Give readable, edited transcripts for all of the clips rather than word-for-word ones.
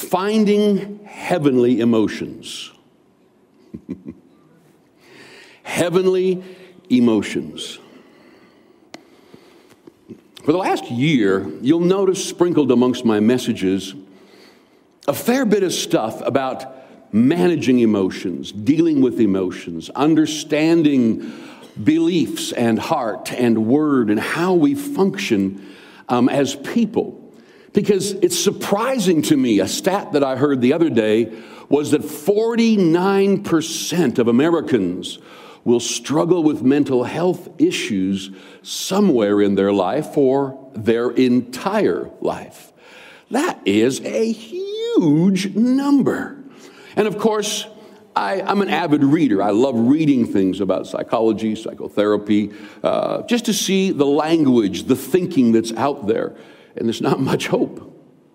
Finding heavenly emotions. Heavenly emotions. For the last year, you'll notice sprinkled amongst my messages a fair bit of stuff about managing emotions, dealing with emotions, understanding beliefs and heart and word and how we function as people. Because it's surprising to me, a stat that I heard the other day was that 49% of Americans will struggle with mental health issues somewhere in their life or their entire life. That is a huge number. And of course, I'm an avid reader. I love reading things about psychology, psychotherapy, just to see the language, the thinking that's out there. And there's not much hope.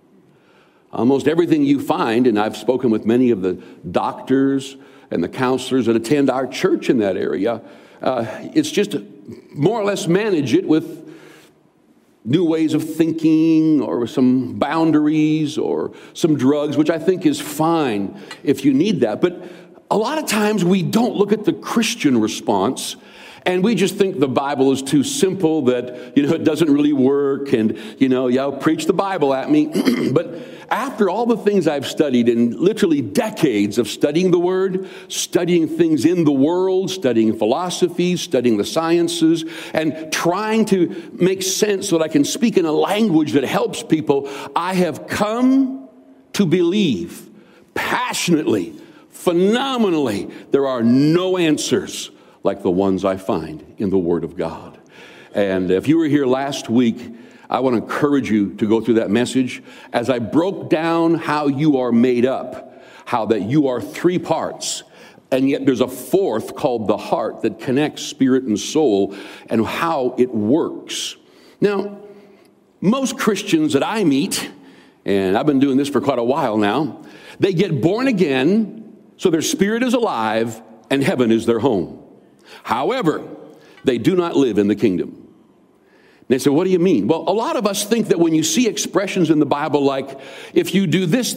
Almost everything you find, and I've spoken with many of the doctors and the counselors that attend our church in that area, it's just more or less manage it with new ways of thinking or some boundaries or some drugs, which I think is fine if you need that. But a lot of times we don't look at the Christian response, and we just think the Bible is too simple, that, it doesn't really work, and, preach the Bible at me. But after all the things I've studied in literally decades of studying the Word, studying things in the world, studying philosophy, studying the sciences, and trying to make sense so that I can speak in a language that helps people, I have come to believe passionately, phenomenally, there are no answers like the ones I find in the Word of God. And if you were here last week, I want to encourage you to go through that message as I broke down how you are made up, how that you are three parts, and yet there's a fourth called the heart that connects spirit and soul, and how it works. Now, most Christians that I meet, and I've been doing this for quite a while now, they get born again, so their spirit is alive, and heaven is their home. However, they do not live in the kingdom. They say, what do you mean? Well, a lot of us think that when you see expressions in the Bible like, if you do this,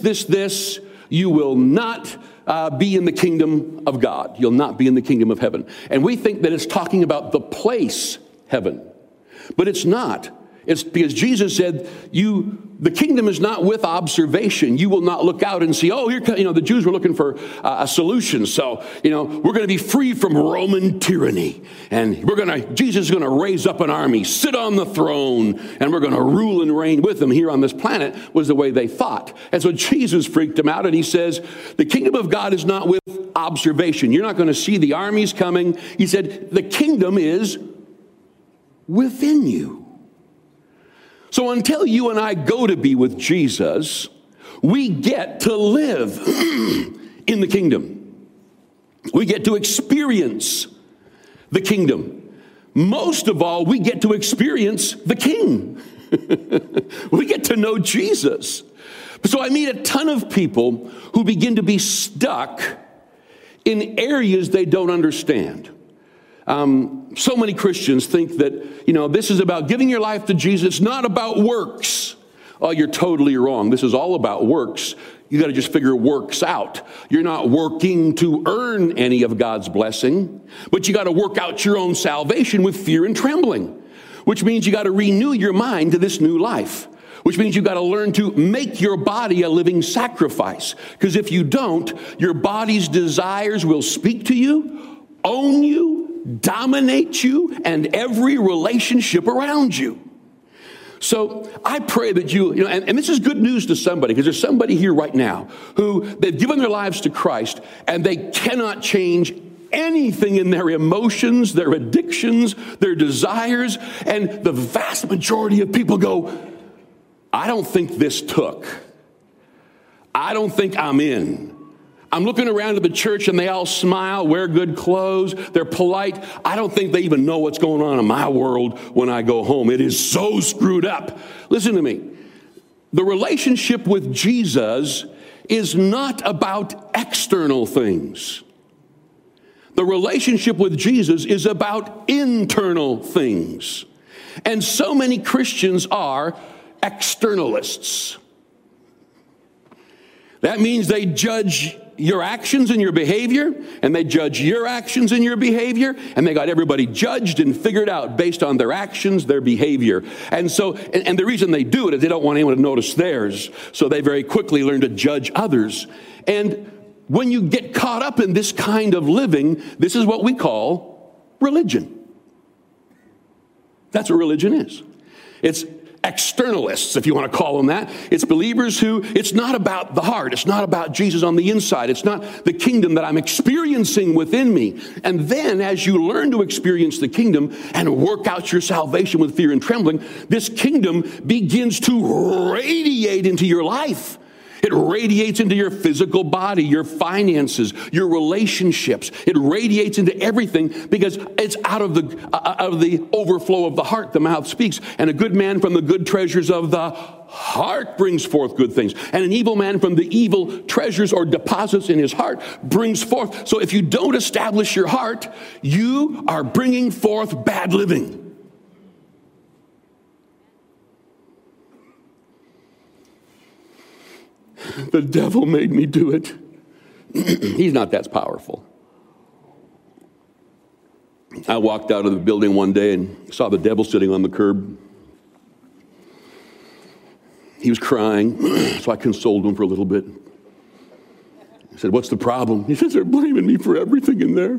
you will not be in the kingdom of God. You'll not be in the kingdom of heaven. And we think that it's talking about the place, heaven. But it's not. It's because Jesus said, the kingdom is not with observation. You will not look out and see, here, the Jews were looking for a solution. So, we're going to be free from Roman tyranny. And Jesus is going to raise up an army, sit on the throne, and we're going to rule and reign with him here on this planet, was the way they thought. And so Jesus freaked them out, and he says, the kingdom of God is not with observation. You're not going to see the armies coming. He said, the kingdom is within you. So until you and I go to be with Jesus, we get to live in the kingdom. We get to experience the kingdom. Most of all, we get to experience the King. We get to know Jesus. So I meet a ton of people who begin to be stuck in areas they don't understand. So many Christians think that, this is about giving your life to Jesus. It's not about works. Oh, you're totally wrong. This is all about works. You got to just figure works out. You're not working to earn any of God's blessing, but you got to work out your own salvation with fear and trembling, which means you got to renew your mind to this new life, which means you got to learn to make your body a living sacrifice. Because if you don't, your body's desires will speak to you, own you, dominate you, and every relationship around you. So I pray that you and this is good news to somebody, because there's somebody here right now who they've given their lives to Christ and they cannot change anything in their emotions, their addictions, their desires. And the vast majority of people go, I don't think this took. I don't think I'm in. I'm looking around at the church and they all smile, wear good clothes, they're polite. I don't think they even know what's going on in my world when I go home. It is so screwed up. Listen to me. The relationship with Jesus is not about external things. The relationship with Jesus is about internal things. And so many Christians are externalists. That means they judge your actions and your behavior, and they judge your actions and your behavior, and they got everybody judged and figured out based on their actions, their behavior. And so, and the reason they do it is they don't want anyone to notice theirs, so they very quickly learn to judge others. And when you get caught up in this kind of living, this is what we call religion. That's what religion is. It's externalists, if you want to call them that. It's believers who, it's not about the heart. It's not about Jesus on the inside. It's not the kingdom that I'm experiencing within me. And then as you learn to experience the kingdom and work out your salvation with fear and trembling, this kingdom begins to radiate into your life. It radiates into your physical body, your finances, your relationships. It radiates into everything because it's out of the overflow of the heart, the mouth speaks. And a good man from the good treasures of the heart brings forth good things. And an evil man from the evil treasures or deposits in his heart brings forth. So if you don't establish your heart, you are bringing forth bad living. The devil made me do it. He's not that powerful. I walked out of the building one day and saw the devil sitting on the curb. He was crying, so I consoled him for a little bit. I said, "What's the problem?" He says, "They're blaming me for everything in there."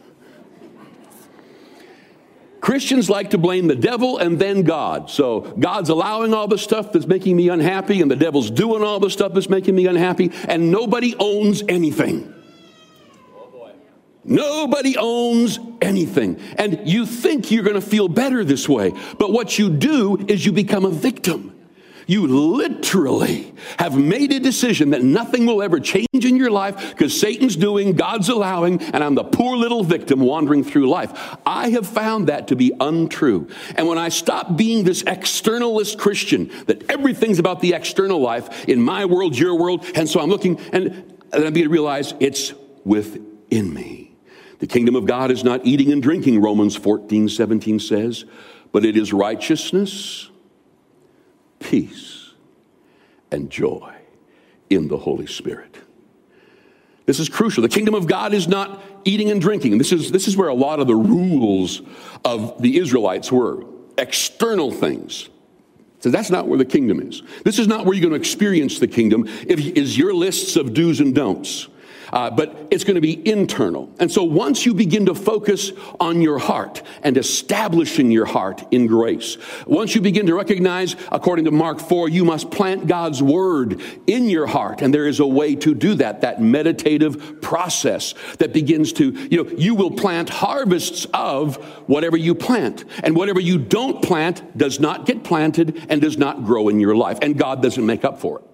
Christians like to blame the devil and then God. So God's allowing all the stuff that's making me unhappy, and the devil's doing all the stuff that's making me unhappy, and nobody owns anything. Oh boy. Nobody owns anything. And you think you're going to feel better this way, but what you do is you become a victim. You literally have made a decision that nothing will ever change in your life because Satan's doing, God's allowing, and I'm the poor little victim wandering through life. I have found that to be untrue. And when I stop being this externalist Christian, that everything's about the external life, in my world, your world, and so I'm looking, and I begin to realize it's within me. The kingdom of God is not eating and drinking, Romans 14:17 says, but it is righteousness, peace, and joy in the Holy Spirit. This is crucial. The kingdom of God is not eating and drinking. This is where a lot of the rules of the Israelites were. External things. So that's not where the kingdom is. This is not where you're going to experience the kingdom. Is your lists of do's and don'ts. But it's going to be internal. And so once you begin to focus on your heart and establishing your heart in grace, once you begin to recognize, according to Mark 4, you must plant God's word in your heart. And there is a way to do that, that meditative process that begins to, you will plant harvests of whatever you plant. And whatever you don't plant does not get planted and does not grow in your life. And God doesn't make up for it.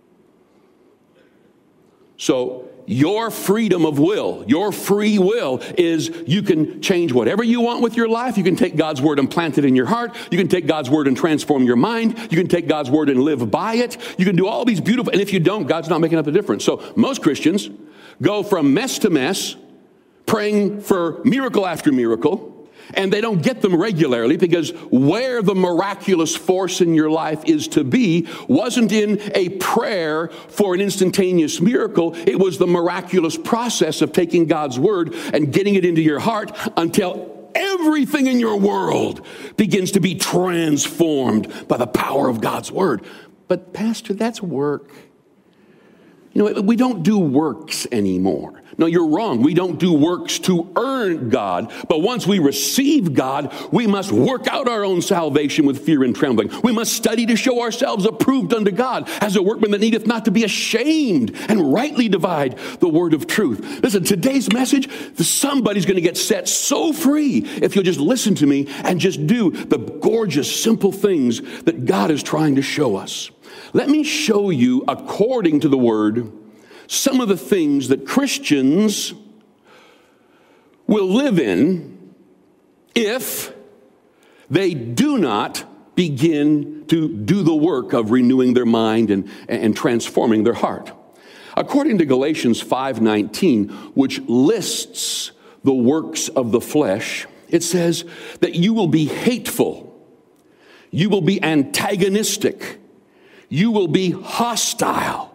So, your freedom of will, your free will is you can change whatever you want with your life. You can take God's word and plant it in your heart. You can take God's word and transform your mind. You can take God's word and live by it. You can do all these beautiful, and if you don't, God's not making up the difference. So most Christians go from mess to mess, praying for miracle after miracle, and they don't get them regularly because where the miraculous force in your life is to be wasn't in a prayer for an instantaneous miracle. It was the miraculous process of taking God's word and getting it into your heart until everything in your world begins to be transformed by the power of God's word. But Pastor, that's work. We don't do works anymore. No, you're wrong. We don't do works to earn God. But once we receive God, we must work out our own salvation with fear and trembling. We must study to show ourselves approved unto God as a workman that needeth not to be ashamed and rightly divide the word of truth. Listen, today's message, somebody's going to get set so free if you'll just listen to me and just do the gorgeous, simple things that God is trying to show us. Let me show you, according to the word, some of the things that Christians will live in if they do not begin to do the work of renewing their mind and transforming their heart. According to Galatians 5:19, which lists the works of the flesh, it says that you will be hateful, you will be antagonistic, you will be hostile,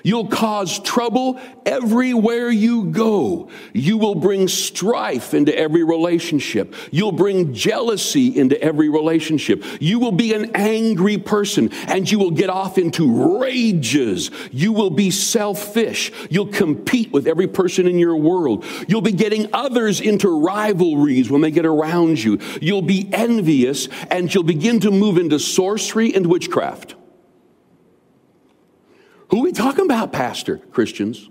You'll cause trouble everywhere you go. You will bring strife into every relationship. You'll bring jealousy into every relationship. You will be an angry person, and you will get off into rages. You will be selfish. You'll compete with every person in your world. You'll be getting others into rivalries when they get around you. You'll be envious, and you'll begin to move into sorcery and witchcraft. Who are we talking about, Pastor? Christians?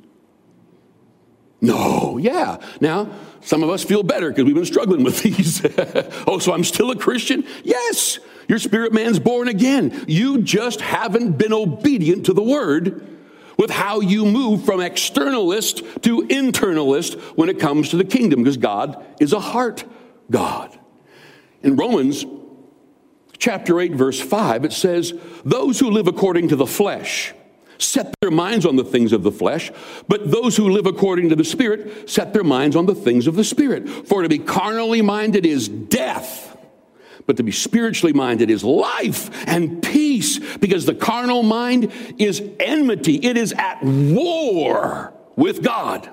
No, yeah. Now, some of us feel better because we've been struggling with these. Oh, so I'm still a Christian? Yes, your spirit man's born again. You just haven't been obedient to the word with how you move from externalist to internalist when it comes to the kingdom, because God is a heart God. In Romans chapter 8, verse 5, it says, those who live according to the flesh set their minds on the things of the flesh, but those who live according to the Spirit set their minds on the things of the Spirit. For to be carnally minded is death, but to be spiritually minded is life and peace, because the carnal mind is enmity. It is at war with God.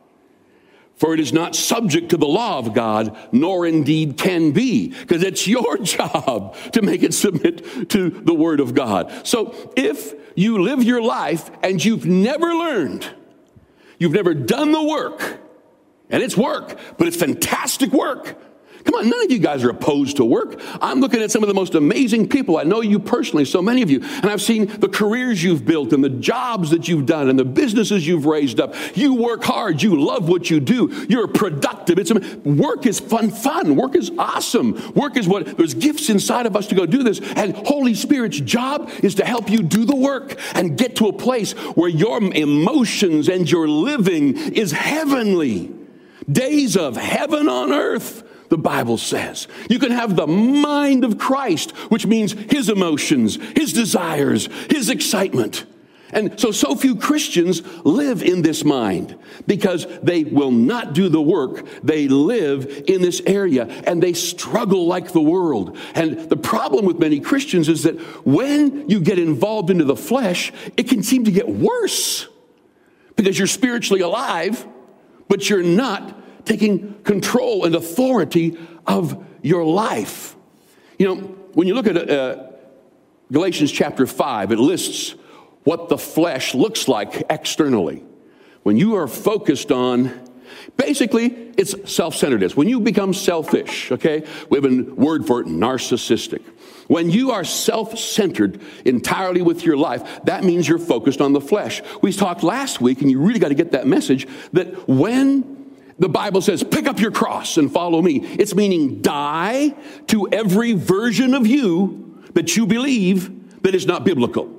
For it is not subject to the law of God, nor indeed can be, because it's your job to make it submit to the word of God. So if you live your life and you've never learned, you've never done the work, and it's work, but it's fantastic work. Come on, none of you guys are opposed to work. I'm looking at some of the most amazing people. I know you personally, so many of you, and I've seen the careers you've built and the jobs that you've done and the businesses you've raised up. You work hard. You love what you do. You're productive. Work is fun. Work is awesome. Work is there's gifts inside of us to go do this. And Holy Spirit's job is to help you do the work and get to a place where your emotions and your living is heavenly. Days of heaven on earth, the Bible says. You can have the mind of Christ, which means his emotions, his desires, his excitement. And so few Christians live in this mind because they will not do the work. They live in this area and they struggle like the world. And the problem with many Christians is that when you get involved into the flesh, it can seem to get worse because you're spiritually alive, but you're not taking control and authority of your life. You know, when you look at Galatians chapter 5, it lists what the flesh looks like externally. When you are focused on, basically, it's self-centeredness. When you become selfish, okay? We have a word for it, narcissistic. When you are self-centered entirely with your life, that means you're focused on the flesh. We talked last week, and you really got to get that message, that when the Bible says, pick up your cross and follow me, it's meaning die to every version of you that you believe that is not biblical.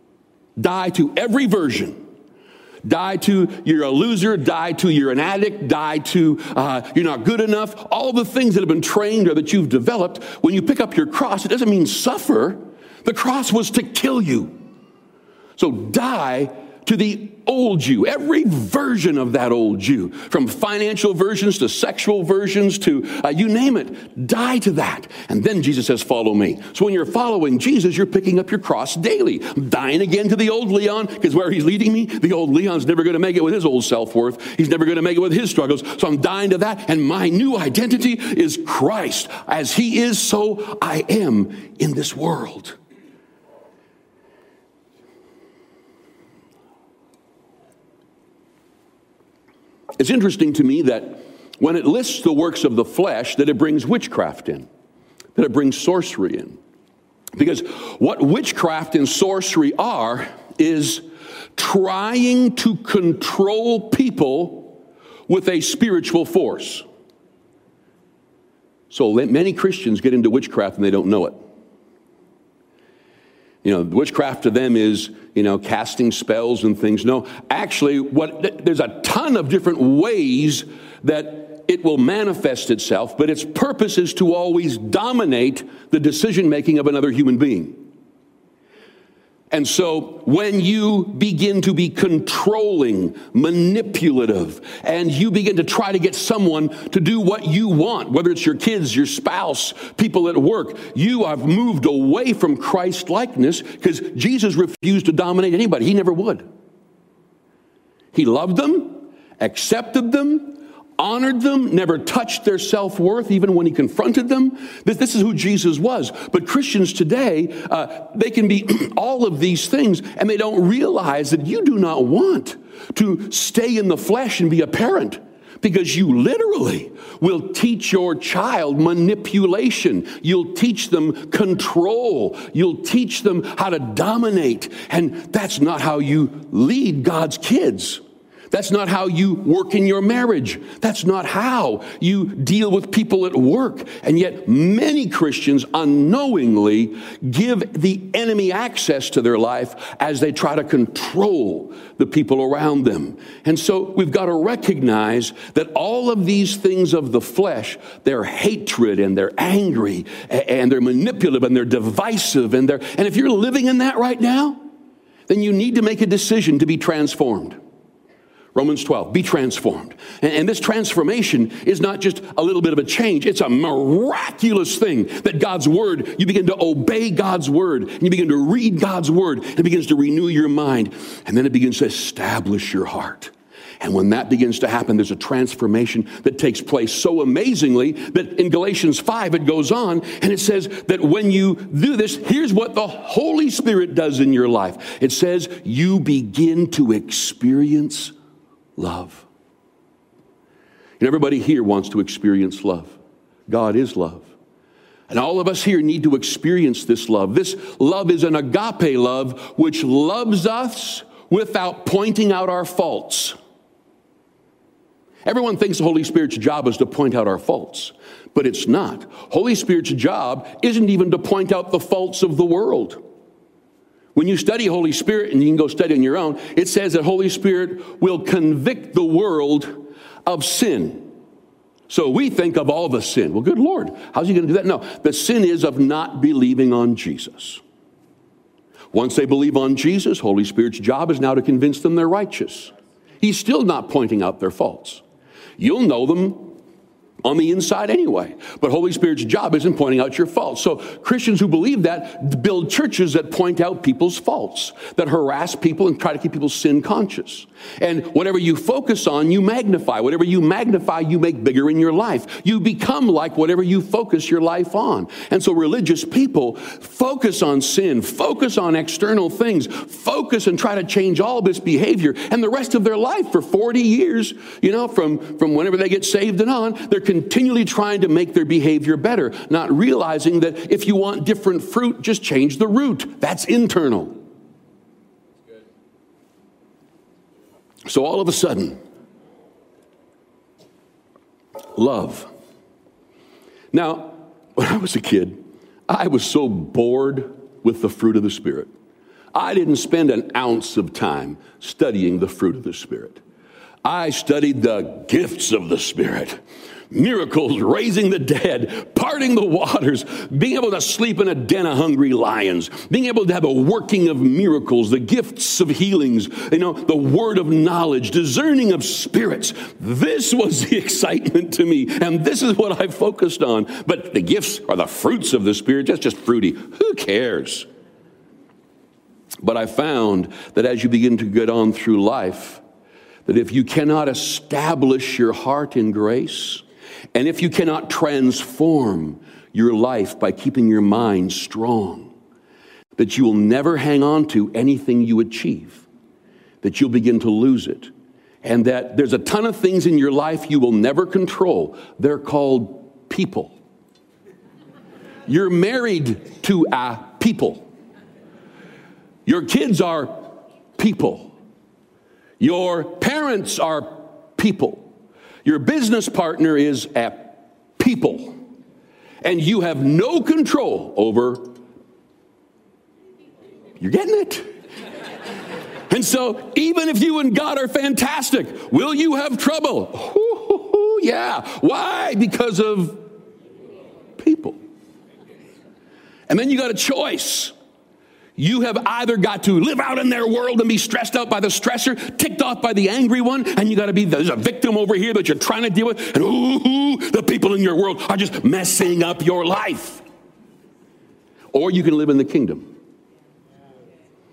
Die to every version. Die to you're a loser, die to you're an addict, die to you're not good enough. All the things that have been trained or that you've developed, when you pick up your cross, it doesn't mean suffer. The cross was to kill you. So die to the old you, every version of that old you, from financial versions to sexual versions to you name it, die to that. And then Jesus says, follow me. So when you're following Jesus, you're picking up your cross daily. I'm dying again to the old Leon, because where he's leading me, the old Leon's never going to make it with his old self-worth. He's never going to make it with his struggles. So I'm dying to that. And my new identity is Christ. As he is, so I am in this world. It's interesting to me that when it lists the works of the flesh, that it brings witchcraft in, that it brings sorcery in. Because what witchcraft and sorcery are is trying to control people with a spiritual force. So many Christians get into witchcraft and they don't know it. You know, witchcraft to them is, casting spells and things. No, actually, there's a ton of different ways that it will manifest itself, but its purpose is to always dominate the decision-making of another human being. And so when you begin to be controlling, manipulative, and you begin to try to get someone to do what you want, whether it's your kids, your spouse, people at work, you have moved away from Christ-likeness because Jesus refused to dominate anybody. He never would. He loved them, accepted them, honored them, never touched their self-worth even when he confronted them. This is who Jesus was. But Christians today, they can be all of these things, and they don't realize that you do not want to stay in the flesh and be a parent, because you literally will teach your child manipulation. You'll teach them control. You'll teach them how to dominate. And that's not how you lead God's kids. That's not how you work in your marriage. That's not how you deal with people at work. And yet many Christians unknowingly give the enemy access to their life as they try to control the people around them. And so we've got to recognize that all of these things of the flesh, they're hatred and they're angry and they're manipulative and they're divisive and if you're living in that right now, then you need to make a decision to be transformed. Romans 12, be transformed. And this transformation is not just a little bit of a change. It's a miraculous thing that God's word, you begin to obey God's word, and you begin to read God's word, and it begins to renew your mind, and then it begins to establish your heart. And when that begins to happen, there's a transformation that takes place so amazingly that in Galatians 5, it goes on, and it says that when you do this, here's what the Holy Spirit does in your life. It says you begin to experience love. And everybody here wants to experience love. God is love. And all of us here need to experience this love. This love is an agape love which loves us without pointing out our faults. Everyone thinks the Holy Spirit's job is to point out our faults, but it's not. Holy Spirit's job isn't even to point out the faults of the world. When you study Holy Spirit, and you can go study on your own, it says that Holy Spirit will convict the world of sin. So we think of all the sin. Well, good Lord, how's he going to do that? No, the sin is of not believing on Jesus. Once they believe on Jesus, Holy Spirit's job is now to convince them they're righteous. He's still not pointing out their faults. You'll know them on the inside anyway. But Holy Spirit's job isn't pointing out your faults. So Christians who believe that build churches that point out people's faults, that harass people and try to keep people sin conscious. And whatever you focus on, you magnify. Whatever you magnify, you make bigger in your life. You become like whatever you focus your life on. And so religious people focus on sin, focus on external things, focus and try to change all this behavior. And the rest of their life for 40 years, from whenever they get saved and on, they're continually trying to make their behavior better, not realizing that if you want different fruit, just change the root. That's internal. So all of a sudden, love. Now, when I was a kid, I was so bored with the fruit of the Spirit. I didn't spend an ounce of time studying the fruit of the Spirit. I studied the gifts of the Spirit. Miracles, raising the dead, parting the waters, being able to sleep in a den of hungry lions, being able to have a working of miracles, the gifts of healings, the word of knowledge, discerning of spirits. This was the excitement to me, and this is what I focused on. But the gifts are the fruits of the Spirit. That's just fruity. Who cares? But I found that as you begin to get on through life, that if you cannot establish your heart in grace, and if you cannot transform your life by keeping your mind strong, that you will never hang on to anything you achieve, that you'll begin to lose it, and that there's a ton of things in your life you will never control. They're called people. You're married to a people. Your kids are people. Your parents are people. Your business partner is a people. And you have no control over. You're getting it? And so even if you and God are fantastic, will you have trouble? Ooh, yeah. Why? Because of people. And then you got a choice. You have either got to live out in their world and be stressed out by the stressor, ticked off by the angry one, and you got to be, there's a victim over here that you're trying to deal with, and the people in your world are just messing up your life. Or you can live in the kingdom.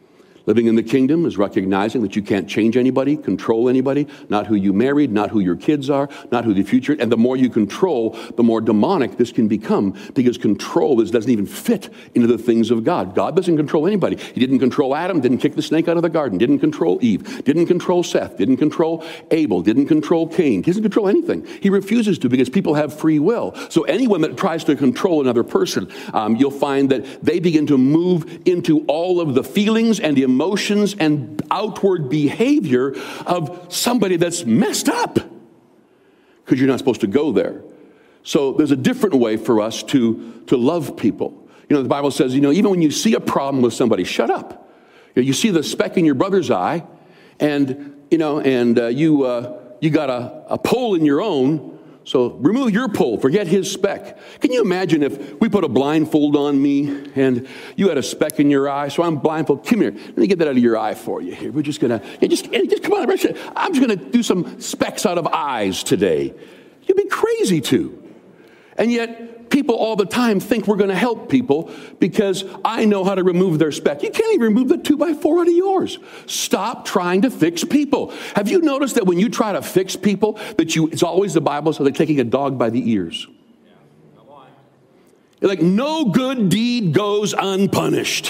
Living in the kingdom is recognizing that you can't change anybody, control anybody, not who you married, not who your kids are, not who the future. And the more you control, the more demonic this can become, because control doesn't even fit into the things of God. God doesn't control anybody. He didn't control Adam, didn't kick the snake out of the garden, didn't control Eve, didn't control Seth, didn't control Abel, didn't control Cain. He doesn't control anything. He refuses to, because people have free will. So anyone that tries to control another person, you'll find that they begin to move into all of the feelings and the emotions and outward behavior of somebody that's messed up, because you're not supposed to go there. So there's a different way for us to love people. The Bible says, even when you see a problem with somebody, shut up. You see the speck in your brother's eye, and you got a pole in your own. So remove your pole, forget his speck. Can you imagine if we put a blindfold on me and you had a speck in your eye? So I'm blindfolded. Come here, let me get that out of your eye for you here. We're just gonna, just come on. I'm just gonna do some specks out of eyes today. You'd be crazy to. And yet people all the time think we're gonna help people because I know how to remove their speck. You can't even remove the 2x4 out of yours. Stop trying to fix people. Have you noticed that when you try to fix people, it's always the Bible, so they're taking a dog by the ears. You're like, no good deed goes unpunished.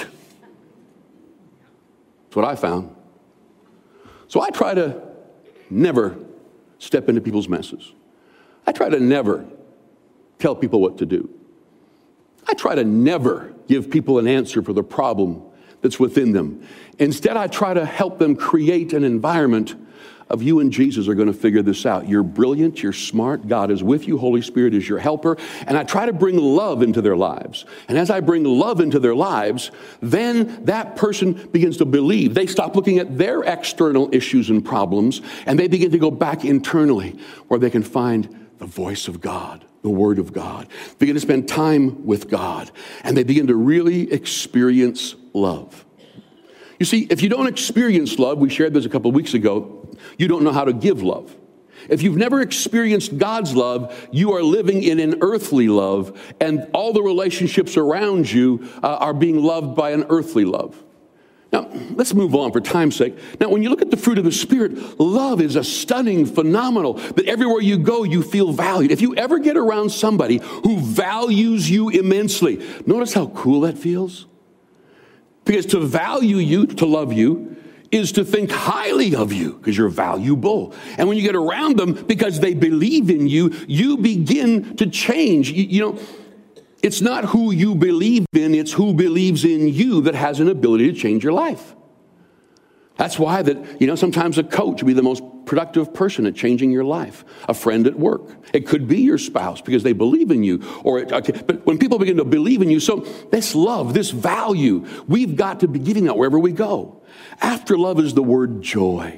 That's what I found. So I try to never step into people's messes. I try to never tell people what to do. I try to never give people an answer for the problem that's within them. Instead, I try to help them create an environment of you and Jesus are going to figure this out. You're brilliant, you're smart, God is with you, Holy Spirit is your helper, and I try to bring love into their lives. And as I bring love into their lives, then that person begins to believe. They stop looking at their external issues and problems, and they begin to go back internally where they can find the voice of God, the Word of God. They begin to spend time with God, and they begin to really experience love. You see, if you don't experience love, we shared this a couple of weeks ago, you don't know how to give love. If you've never experienced God's love, you are living in an earthly love, and all the relationships around you are being loved by an earthly love. Now, let's move on for time's sake. Now, when you look at the fruit of the Spirit, love is a stunning, phenomenal, that everywhere you go, you feel valued. If you ever get around somebody who values you immensely, notice how cool that feels? Because to value you, to love you, is to think highly of you because you're valuable. And when you get around them because they believe in you, you begin to change. It's not who you believe in, it's who believes in you that has an ability to change your life. That's why sometimes a coach will be the most productive person at changing your life. A friend at work. It could be your spouse because they believe in you. But when people begin to believe in you, so this love, this value, we've got to be giving that wherever we go. After love is the word joy.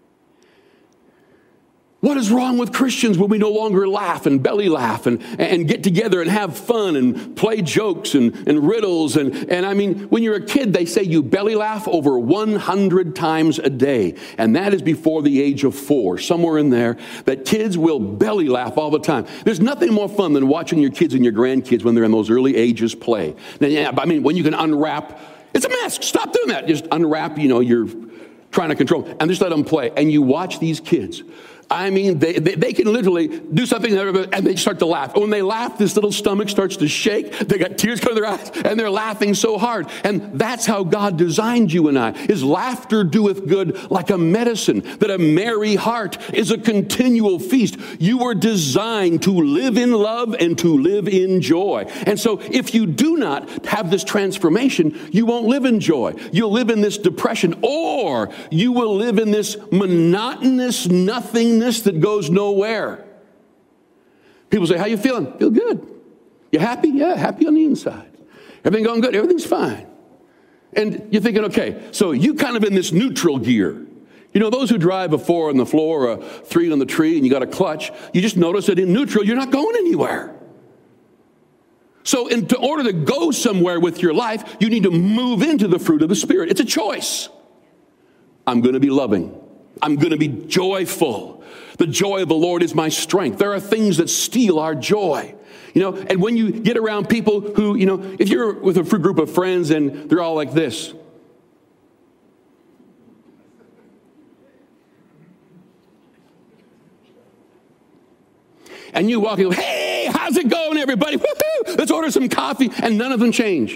What is wrong with Christians when we no longer laugh and belly laugh and get together and have fun and play jokes and riddles? And I mean, when you're a kid, they say you belly laugh over 100 times a day. And that is before the age of 4, somewhere in there, that kids will belly laugh all the time. There's nothing more fun than watching your kids and your grandkids when they're in those early ages play. Now, when you can unwrap, it's a mask. Stop doing that. Just unwrap, you're trying to control, and just let them play. And you watch these kids. I mean, they can literally do something and they start to laugh. When they laugh, this little stomach starts to shake. They got tears coming to their eyes and they're laughing so hard. And that's how God designed you and I. His laughter doeth good like a medicine, that a merry heart is a continual feast. You were designed to live in love and to live in joy. And so if you do not have this transformation, you won't live in joy. You'll live in this depression, or you will live in this monotonous nothingness that goes nowhere. People say, how you feeling? Feel good. You happy? Yeah, happy on the inside. Everything going good? Everything's fine. And you're thinking, okay, so you kind of in this neutral gear. Those who drive a 4 on the floor or a 3 on the tree and you got a clutch, you just notice that in neutral, you're not going anywhere. So in order to go somewhere with your life, you need to move into the fruit of the Spirit. It's a choice. I'm going to be loving. I'm going to be joyful. The joy of the Lord is my strength. There are things that steal our joy. And when you get around people who, if you're with a group of friends and they're all like this. And you walk in, hey, how's it going, everybody? Woo-hoo! Let's order some coffee, and none of them change.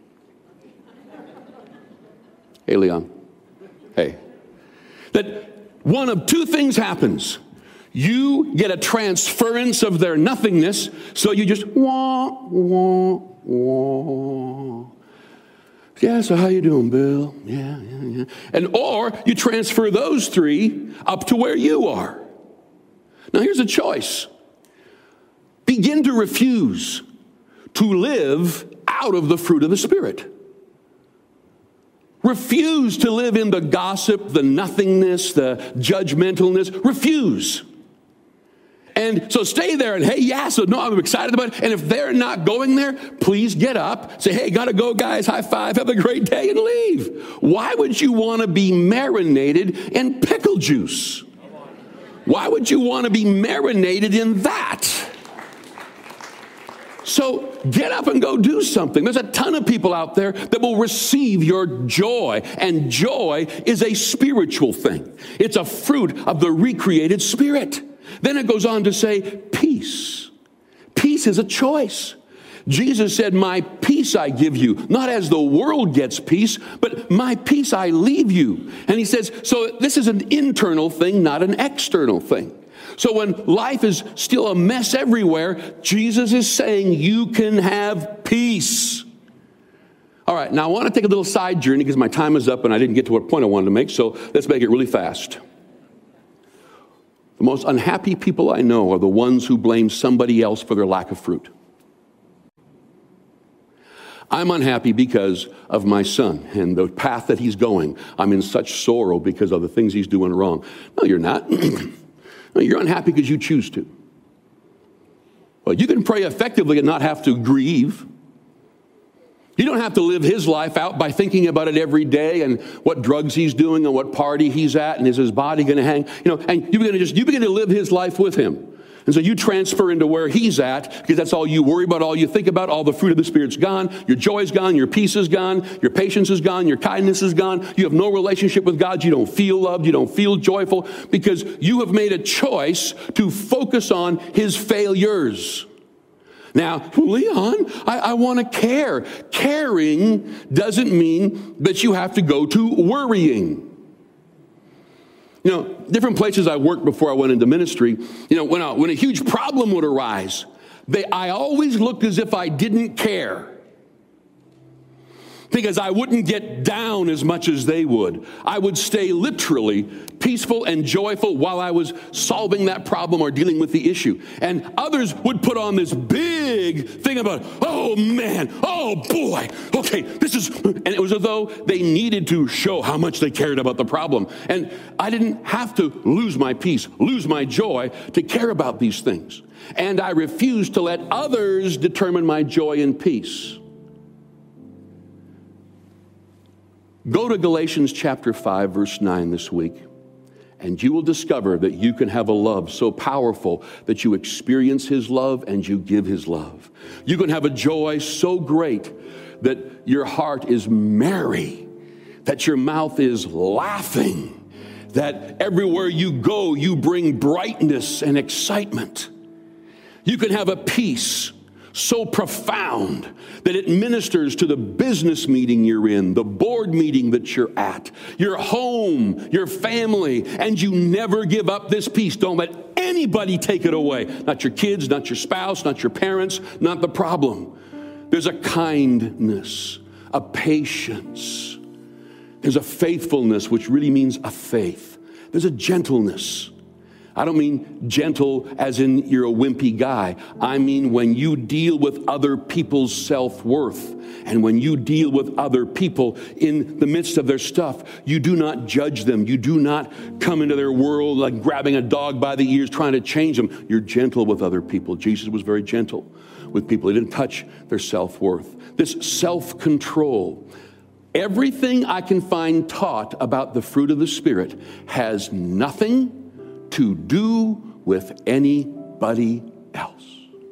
Hey, Leon. Hey. That one of two things happens. You get a transference of their nothingness, so you just wah, wah, wah. Yeah, so how you doing, Bill? Yeah. And or you transfer those three up to where you are. Now here's a choice. Begin to refuse to live out of the fruit of the Spirit. Refuse to live in the gossip, the nothingness, the judgmentalness. Refuse. And so stay there and, hey, yeah, so no, I'm excited about it. And if they're not going there, please get up. Say, hey, gotta go, guys. High five. Have a great day and leave. Why would you want to be marinated in pickle juice? Why would you want to be marinated in that? So get up and go do something. There's a ton of people out there that will receive your joy. And joy is a spiritual thing. It's a fruit of the recreated spirit. Then it goes on to say peace. Peace is a choice. Jesus said, my peace I give you, not as the world gets peace, but my peace I leave you. And he says, so this is an internal thing, not an external thing. So when life is still a mess everywhere, Jesus is saying you can have peace. All right, now I want to take a little side journey because my time is up and I didn't get to what point I wanted to make, so let's make it really fast. The most unhappy people I know are the ones who blame somebody else for their lack of fruit. I'm unhappy because of my son and the path that he's going. I'm in such sorrow because of the things he's doing wrong. No, you're not. No, you're unhappy because you choose to. Well, you can pray effectively and not have to grieve. You don't have to live his life out by thinking about it every day and what drugs he's doing and what party he's at and is his body going to hang. And you begin to live his life with him. And so you transfer into where he's at because that's all you worry about, all you think about. All the fruit of the Spirit's gone. Your joy is gone. Your peace is gone. Your patience is gone. Your kindness is gone. You have no relationship with God. You don't feel loved. You don't feel joyful because you have made a choice to focus on his failures. Now, Leon, I want to care. Caring doesn't mean that you have to go to worrying. Different places I worked before I went into ministry, when a huge problem would arise, I always looked as if I didn't care. Because I wouldn't get down as much as they would. I would stay literally peaceful and joyful while I was solving that problem or dealing with the issue. And others would put on this big thing about, oh man, oh boy, okay, and it was as though they needed to show how much they cared about the problem. And I didn't have to lose my peace, lose my joy to care about these things. And I refused to let others determine my joy and peace. Go to Galatians chapter 5, verse 9 this week, and you will discover that you can have a love so powerful that you experience his love and you give his love. You can have a joy so great that your heart is merry, that your mouth is laughing, that everywhere you go, you bring brightness and excitement. You can have a peace so profound that it ministers to the business meeting you're in, the board meeting that you're at, your home, your family, and you never give up this peace. Don't let anybody take it away. Not your kids, not your spouse, not your parents, not the problem. There's a kindness, a patience. There's a faithfulness, which really means a faith. There's a gentleness. I don't mean gentle as in you're a wimpy guy. I mean when you deal with other people's self-worth and when you deal with other people in the midst of their stuff, you do not judge them. You do not come into their world like grabbing a dog by the ears trying to change them. You're gentle with other people. Jesus was very gentle with people. He didn't touch their self-worth. This self-control. Everything I can find taught about the fruit of the Spirit has nothing to do with anybody else.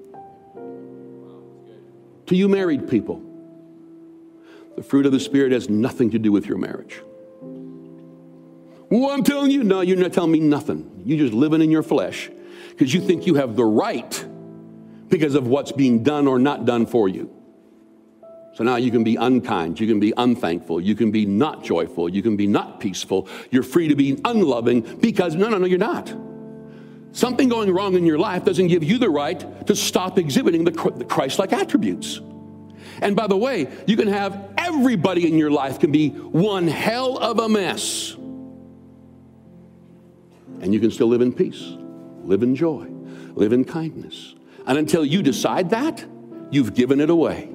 To you married people, the fruit of the Spirit has nothing to do with your marriage. Well, I'm telling you, no, you're not telling me nothing. You're just living in your flesh. because you think you have the right because of what's being done or not done for you. So now you can be unkind, you can be unthankful, you can be not joyful, you can be not peaceful. You're free to be unloving because, no, you're not. Something going wrong in your life doesn't give you the right to stop exhibiting the Christ-like attributes. And by the way, you can have everybody in your life can be one hell of a mess. And you can still live in peace, live in joy, live in kindness. And until you decide that, you've given it away.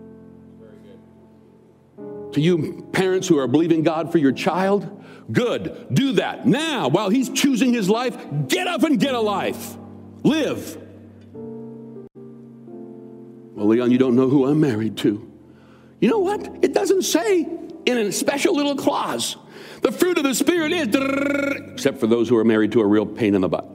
To you parents who are believing God for your child, good, do that. Now, while he's choosing his life, get up and get a life. Live. Well, Leon, you don't know who I'm married to. You know what? It doesn't say in a special little clause. The fruit of the Spirit is, except for those who are married to a real pain in the butt.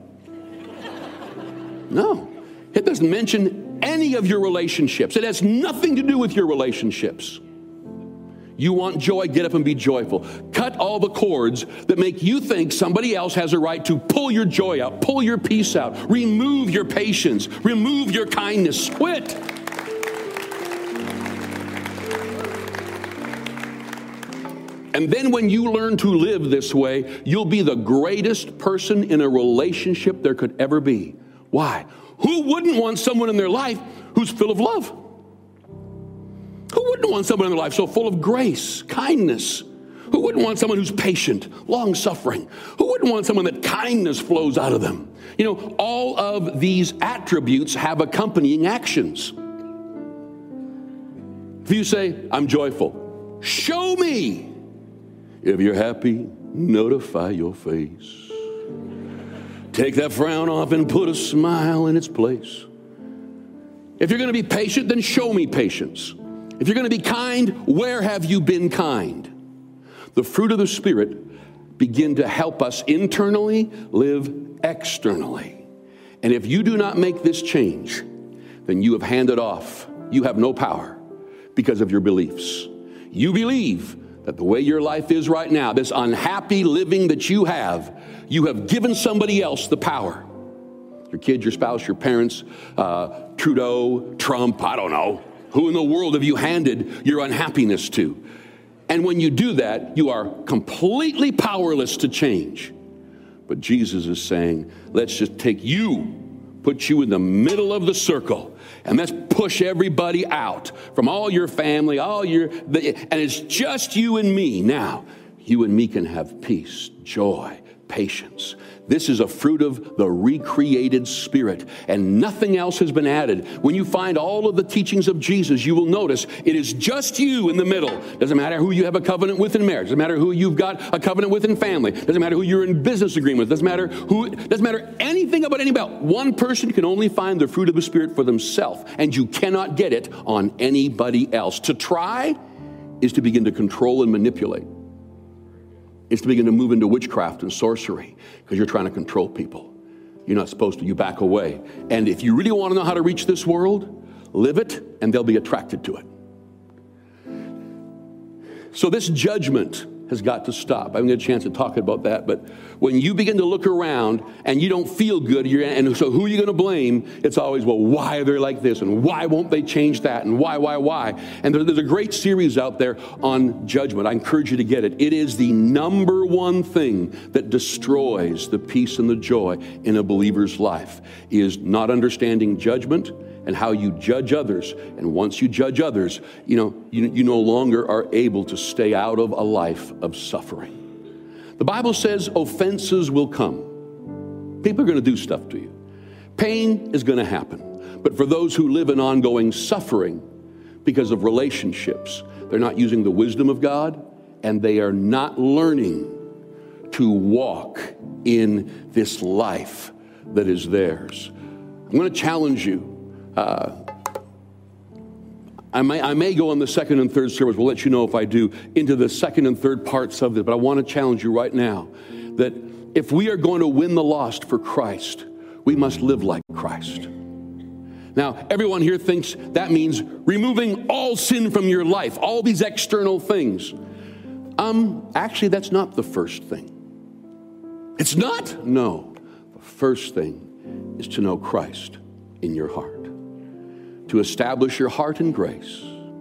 No, it doesn't mention any of your relationships. It has nothing to do with your relationships. You want joy, get up and be joyful. Cut all the cords that make you think somebody else has a right to pull your joy out, pull your peace out, remove your patience, remove your kindness. Quit. And then when you learn to live this way, you'll be the greatest person in a relationship there could ever be. Why? Who wouldn't want someone in their life who's full of love? Who wouldn't want someone in their life so full of grace, kindness? Who wouldn't want someone who's patient, long-suffering? Who wouldn't want someone that kindness flows out of them? You know, all of these attributes have accompanying actions. If you say, I'm joyful, show me. If you're happy, notify your face. Take that frown off and put a smile in its place. If you're going to be patient, then show me patience. If you're going to be kind, where have you been kind? The fruit of the Spirit begin to help us internally live externally. And if you do not make this change, then you have handed off. You have no power because of your beliefs. You believe that the way your life is right now, this unhappy living that you have given somebody else the power. Your kids, your spouse, your parents, Trudeau, Trump, I don't know. Who in the world have you handed your unhappiness to? And when you do that, you are completely powerless to change. But Jesus is saying, let's just take you, put you in the middle of the circle, and let's push everybody out from all your family, and it's just you and me. Now, you and me can have peace, joy, patience. This is a fruit of the recreated Spirit, and nothing else has been added. When you find all of the teachings of Jesus, you will notice it is just you in the middle. Doesn't matter who you have a covenant with in marriage. Doesn't matter who you've got a covenant with in family. Doesn't matter who you're in business agreement with. Doesn't matter anything about anybody. One person can only find the fruit of the Spirit for themselves, and you cannot get it on anybody else. To try is to begin to control and manipulate. It's to begin to move into witchcraft and sorcery because you're trying to control people. You're not supposed to. You back away. And if you really want to know how to reach this world, live it and they'll be attracted to it. So this judgment has got to stop. I haven't got a chance to talk about that, but when you begin to look around and you don't feel good, and so who are you going to blame? It's always, well, why are they like this? And why won't they change that? And why? And there's a great series out there on judgment. I encourage you to get it. It is the number one thing that destroys the peace and the joy in a believer's life, is not understanding judgment and how you judge others. And once you judge others, you no longer are able to stay out of a life of suffering. The Bible says offenses will come. People are going to do stuff to you. Pain is going to happen. But for those who live in ongoing suffering because of relationships, they're not using the wisdom of God, and they are not learning to walk in this life that is theirs. I'm going to challenge you. I may go on the second and third service. We'll let you know if I do, into the second and third parts of this. But I want to challenge you right now that if we are going to win the lost for Christ, we must live like Christ. Now, everyone here thinks that means removing all sin from your life, all these external things. Actually, that's not the first thing. It's not? No. The first thing is to know Christ in your heart, to establish your heart in grace,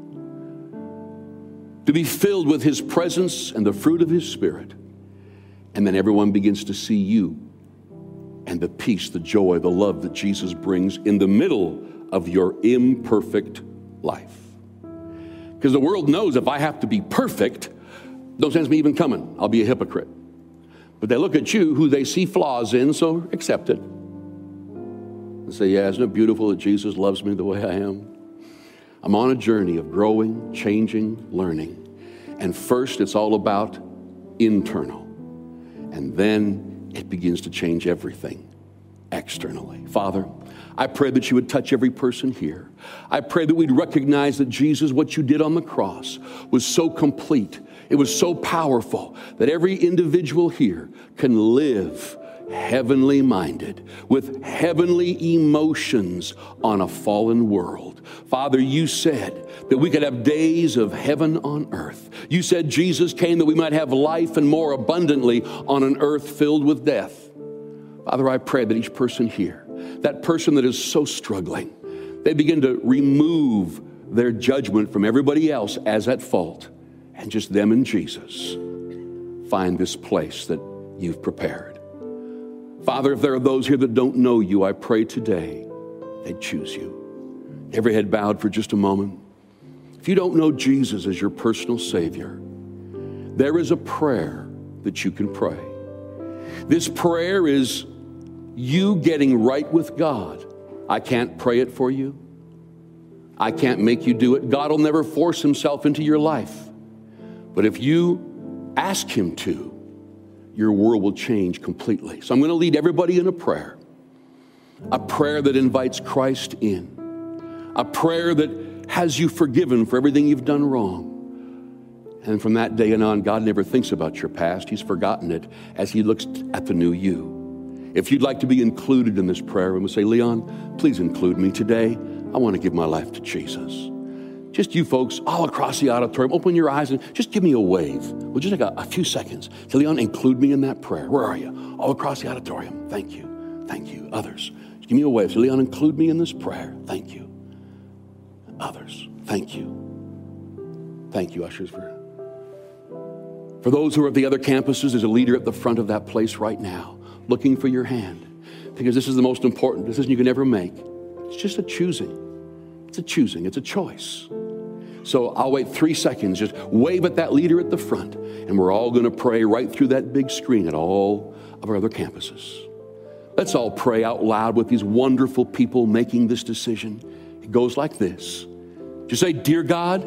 to be filled with His presence and the fruit of His Spirit. And then everyone begins to see you and the peace, the joy, the love that Jesus brings in the middle of your imperfect life. Because the world knows if I have to be perfect, no sense me even coming. I'll be a hypocrite. But they look at you, who they see flaws in, so accept it. And say, yeah, isn't it beautiful that Jesus loves me the way I am? I'm on a journey of growing, changing, learning. And first, it's all about internal. And then it begins to change everything externally. Father, I pray that you would touch every person here. I pray that we'd recognize that Jesus, what you did on the cross was so complete. It was so powerful that every individual here can live heavenly minded, with heavenly emotions on a fallen world. Father, you said that we could have days of heaven on earth. You said Jesus came that we might have life and more abundantly on an earth filled with death. Father, I pray that each person here, that person that is so struggling, they begin to remove their judgment from everybody else as at fault, and just them and Jesus find this place that you've prepared. Father, if there are those here that don't know you, I pray today they'd choose you. Every head bowed for just a moment. If you don't know Jesus as your personal Savior, there is a prayer that you can pray. This prayer is you getting right with God. I can't pray it for you. I can't make you do it. God will never force Himself into your life. But if you ask Him to, your world will change completely. So I'm going to lead everybody in a prayer that invites Christ in, a prayer that has you forgiven for everything you've done wrong. And from that day on, God never thinks about your past. He's forgotten it as He looks at the new you. If you'd like to be included in this prayer, and we say, Leon, please include me today. I want to give my life to Jesus. Just you folks all across the auditorium, open your eyes and just give me a wave. We'll just take a few seconds. Say, Leon, include me in that prayer. Where are you? All across the auditorium. Thank you. Thank you. Others, just give me a wave. Say, Leon, include me in this prayer. Thank you. Others, thank you. Thank you, ushers. For those who are at the other campuses, there's a leader at the front of that place right now looking for your hand, because this is the most important decision you can ever make. It's just a choosing. It's a choosing. It's a choice. So I'll wait 3 seconds. Just wave at that leader at the front, and we're all going to pray right through that big screen at all of our other campuses. Let's all pray out loud with these wonderful people making this decision. It goes like this. Just say, Dear God,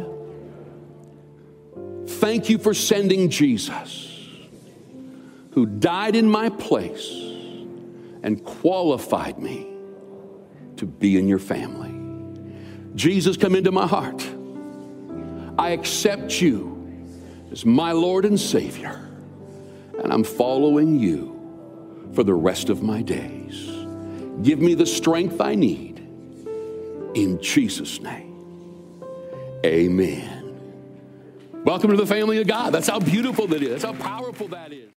thank you for sending Jesus, who died in my place and qualified me to be in your family. Jesus, come into my heart. I accept you as my Lord and Savior, and I'm following you for the rest of my days. Give me the strength I need. In Jesus' name, amen. Welcome to the family of God. That's how beautiful that is. That's how powerful that is.